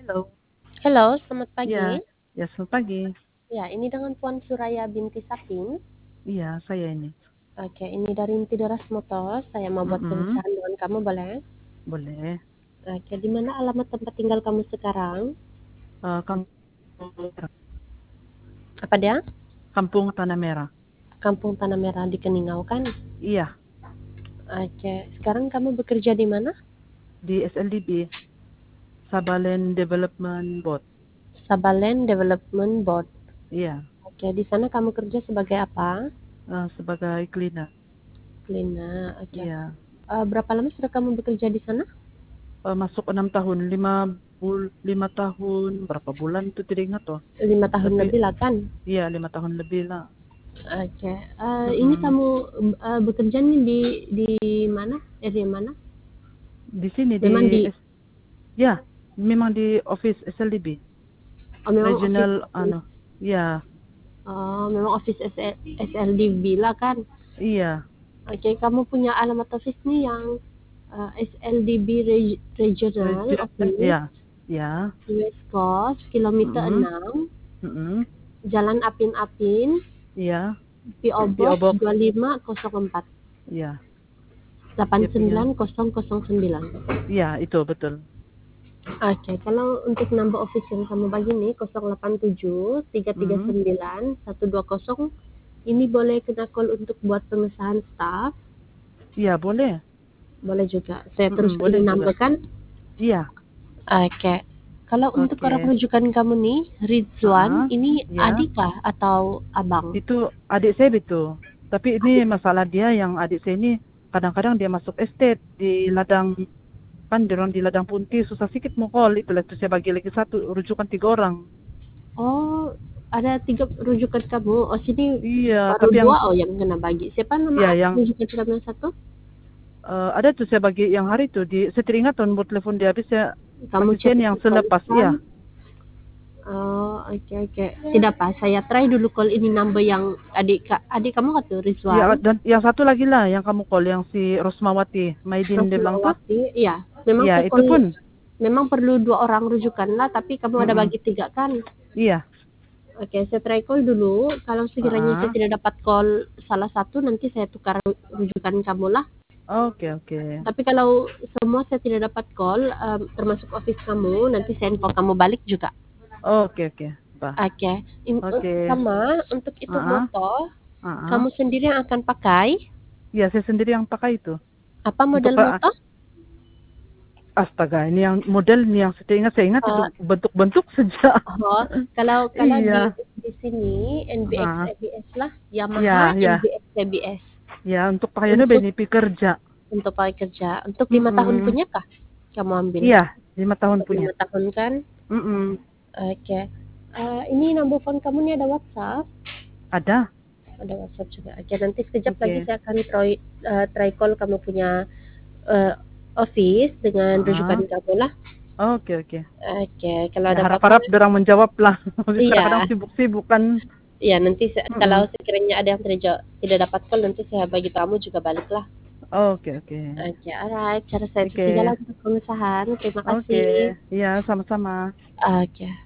Halo. Halo, selamat Iya, pagi. ya selamat pagi. Ya, ini dengan Puan Suraya binti Sapin. Iya, saya ini. Oke, ini dari Inti Deras Motor. Saya mau buat Mhm, pengesahan dengan kamu, boleh? boleh. Oke, di mana alamat tempat tinggal kamu sekarang? Kampung Apa dia? Kampung Tanah Merah. Kampung Tanah Merah di Keningau kan? Iya, Oke, sekarang kamu bekerja di mana? di SLDB, Sabalen Development Board. Sabalen Development Board. Iya, Oke, di sana kamu kerja sebagai apa? sebagai cleaner. Cleaner. Oke. Iya, Berapa lama sudah kamu bekerja di sana? masuk 6 tahun, 5 tahun, berapa bulan itu tidak ingat toh. 5 tahun Tapi lebih lah kan? iya 5 tahun lebih lah. Oke. Ini Mhm. kamu bekerja nih di mana? Area mana? Di sini Memang di ya, memang di office SLDB, memang office regional ya, memang office SLDB lah kan. iya, Oke, kamu punya alamat office nih yang SLDB Regional regional, Office ya, ya. West Coast kilometer Mhm, 6 mhm, Jalan Apin-Apin iya, PO PO Box Box, 2504 iya, dia punya, 89009. iya itu betul. Oke, kalau untuk nambah office yang kamu bagi nih 087 Mhm, 339 120, ini boleh kena call untuk buat pengesahan staff. iya boleh, Boleh juga. Saya terus ini boleh juga. nambahkan. Iya, Oke. Kalau untuk orang oke, rujukan kamu nih, Rizwan, heeh, ini iya, adik kah atau abang? itu adik saya itu. Tapi ini Adik. masalah dia yang adik saya ini kadang-kadang dia masuk estate di ladang, kan di orang di ladang Punti susah sedikit mau call itulah itu saya bagi lagi satu rujukan 3 orang. Oh, ada 3 rujukan kamu. Oh, sini Iya, baru tapi yang 2 yang kena bagi. Siapa ya nama yang rujukan kamu yang satu? ada tuh saya bagi yang hari itu di saya teringat tuh buat telepon dia habis saya Kamu kasih cek sen yang di selepas kontak. iya. Oh, oke oke. Tidak apa, saya try dulu call ini number yang adik kamu kan tuh, Iya, Rizwan. dan yang satu lagi lah yang kamu call yang si Rosmawati, Maidin dia bilang tuh. Rosmawati, iya. Memang Iya, saya itu call, pun. memang perlu 2 orang rujukan lah, tapi kamu ada Mm-mm. bagi 3 kan? Iya. Oke, saya try call dulu. Kalau sekiranya saya Ah, tidak dapat call salah satu, nanti saya tukar rujukan kamu lah. oke oke. Tapi kalau semua saya tidak dapat call, termasuk office kamu, nanti saya info kamu balik juga. Oke oke. Bah. Oke. Oke. Sama untuk itu Ah, motor, ah. kamu sendiri yang akan pakai. Iya, saya sendiri yang pakai itu. Apa Untuk model motor? astaga, ini yang model ini yang saya ingat itu Eh, bentuk-bentuk saja. oh, kalau kalau Iya. di sini NBX Ah, ABS lah, Yamaha ya ya. NBX ABS Ya, untuk pakaiannya untuk BNP kerja. pakai kerja. Untuk 5 tahun Mm-mm. punya kah kamu ambil? Iya, 5 tahun Untuk punya. 5 tahun kan? Mm-mm. Oke. Ini nomor phone kamu nih ada WhatsApp? Ada. Ada WhatsApp juga. Oke, nanti sekejap lagi Oke. saya akan try call kamu punya eh, office dengan rujukan Ah, kamu lah. oke oke. Oke, kalau Ya ada apa-apa, harap-harap dorang menjawab lah. Habis kadang-kadang iya, sibuk-sibuk kan. iya nanti kalau Mm-mm. sekiranya ada yang tidak dapat call, nanti saya bagi kamu juga balik lah. Oke oke. Oke, alright. Cara saya itu Oke segala untuk pengusahaan. Terima oke. kasih. Iya sama-sama. Oke.